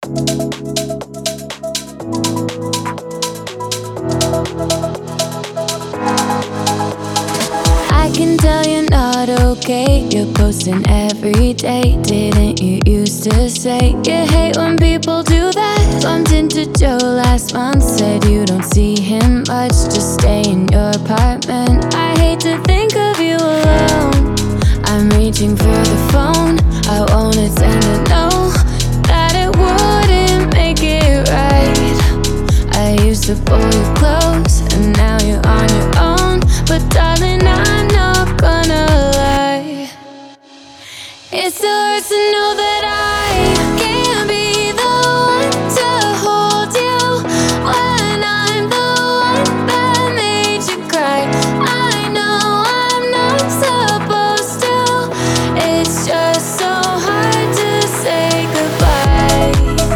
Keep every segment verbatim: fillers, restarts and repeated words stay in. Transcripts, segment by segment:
I can tell you're not okay. You're posting every day. Didn't you used to say you hate when people do that? Bumped into Joe last month. Said you don't see him much. Just stay in your apartment. I hate to think of you alone. I'm reaching for the phone. I wanna send a no, that it wouldn't make it right. I used to pull you close, and now you're on your own. But darling, I'm not gonna lie. It still hurts to know that I can't be the one to hold you when I'm the one that made you cry. I know I'm not supposed to. It's just so hard to say goodbye.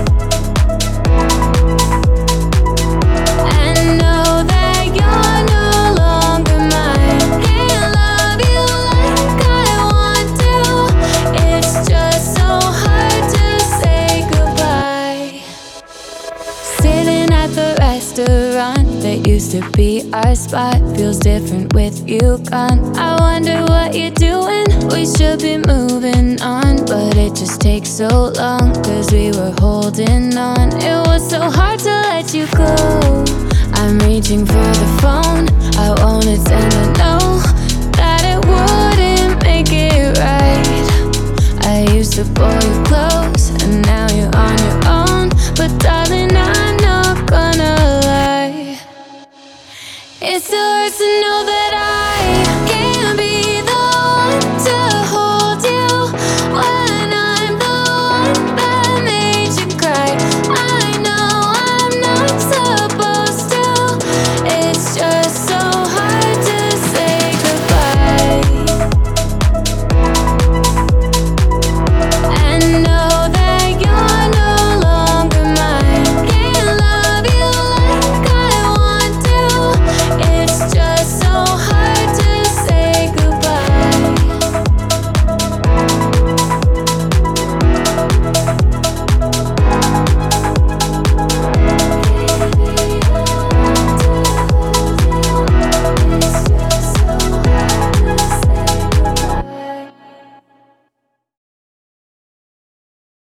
And know that you're no longer mine. Can't love you like I want to. It's just so hard to say goodbye. Sitting at the restaurant that used to be our spot feels different with you gone. I wonder what you're doing. We should be moving on, but it just takes so long, cause we were holding on. It was so hard to let you go. I'm reaching for the phone. I wanted to know that it wouldn't make it right. I used to pull you close,